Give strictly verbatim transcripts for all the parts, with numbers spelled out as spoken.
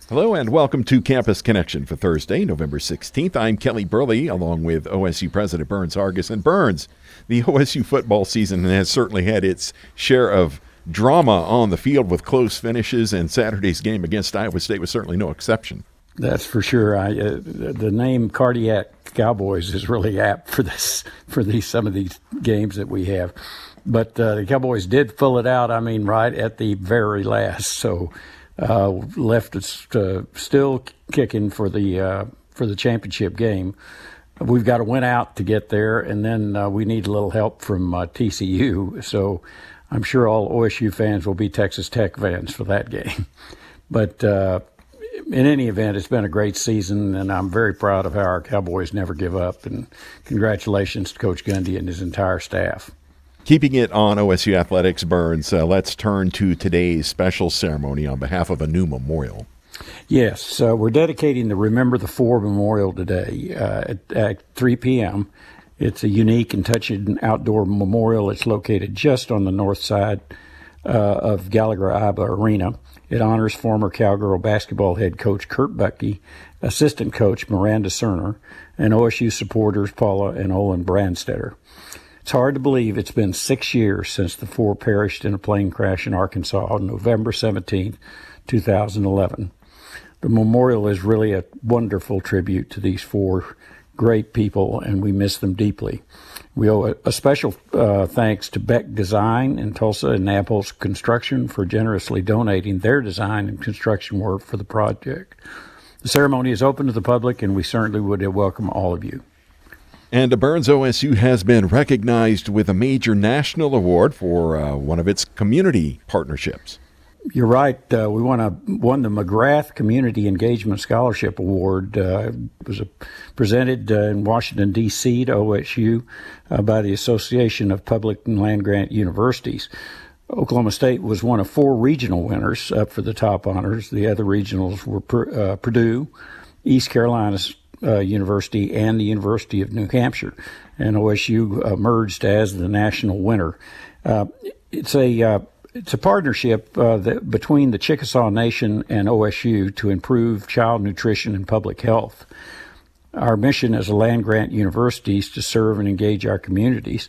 Hello and welcome to Campus Connection for Thursday, November sixteenth. I'm Kelly Burley, along with O S U President Burns Hargis. And Burns, the O S U football season has certainly had its share of drama on the field with close finishes, and Saturday's game against Iowa State was certainly no exception. That's for sure. I, uh, the name Cardiac Cowboys is really apt for this, for these some of these games that we have. But uh, the Cowboys did pull it out, I mean, right at the very last. So uh, left us uh, still kicking for the uh, for the championship game. We've got to win out to get there, and then uh, we need a little help from uh, T C U. So I'm sure all O S U fans will be Texas Tech fans for that game. But uh, in any event, it's been a great season, and I'm very proud of how our Cowboys never give up. And congratulations to Coach Gundy and his entire staff. Keeping it on O S U Athletics, Burns, uh, let's turn to today's special ceremony on behalf of a new memorial. Yes, uh, we're dedicating the Remember the Four Memorial today uh, at, at three p.m. It's a unique and touching outdoor memorial. It's located just on the north side uh, of Gallagher-Iba Arena. It honors former Cowgirl basketball head coach Kurt Buckey, assistant coach Miranda Cerner, and O S U supporters Paula and Olin Brandstetter. It's hard to believe it's been six years since the four perished in a plane crash in Arkansas on November seventeenth, two thousand eleven. The memorial is really a wonderful tribute to these four great people, and we miss them deeply. We owe a, a special uh, thanks to Beck Design in Tulsa and Naples Construction for generously donating their design and construction work for the project. The ceremony is open to the public, and we certainly would welcome all of you. And Burns O S U has been recognized with a major national award for uh, one of its community partnerships. You're right. Uh, we won, a, won the McGrath Community Engagement Scholarship Award. Uh, it was a, presented uh, in Washington, D C to O S U uh, by the Association of Public and Land-Grant Universities. Oklahoma State was one of four regional winners up for the top honors. The other regionals were per, uh, Purdue, East Carolina uh, University, and the University of New Hampshire. And O S U emerged as the national winner. Uh, it's a... Uh, It's a partnership uh, that, between the Chickasaw Nation and O S U to improve child nutrition and public health. Our mission as a land-grant university is to serve and engage our communities,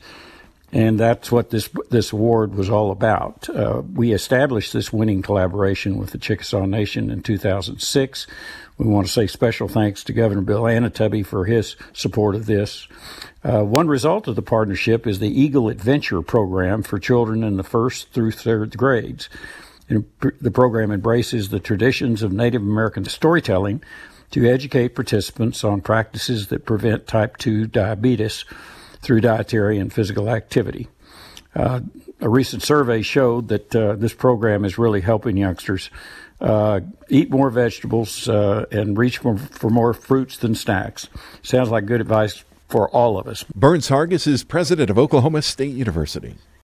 and that's what this this award was all about. Uh, we established this winning collaboration with the Chickasaw Nation in two thousand six. We want to say special thanks to Governor Bill Anatubby for his support of this. Uh, one result of the partnership is the Eagle Adventure program for children in the first through third grades. And the program embraces the traditions of Native American storytelling to educate participants on practices that prevent type two diabetes through dietary and physical activity. Uh, a recent survey showed that uh, this program is really helping youngsters uh, eat more vegetables uh, and reach for, for more fruits than snacks. Sounds like good advice for all of us. Burns Hargis is president of Oklahoma State University.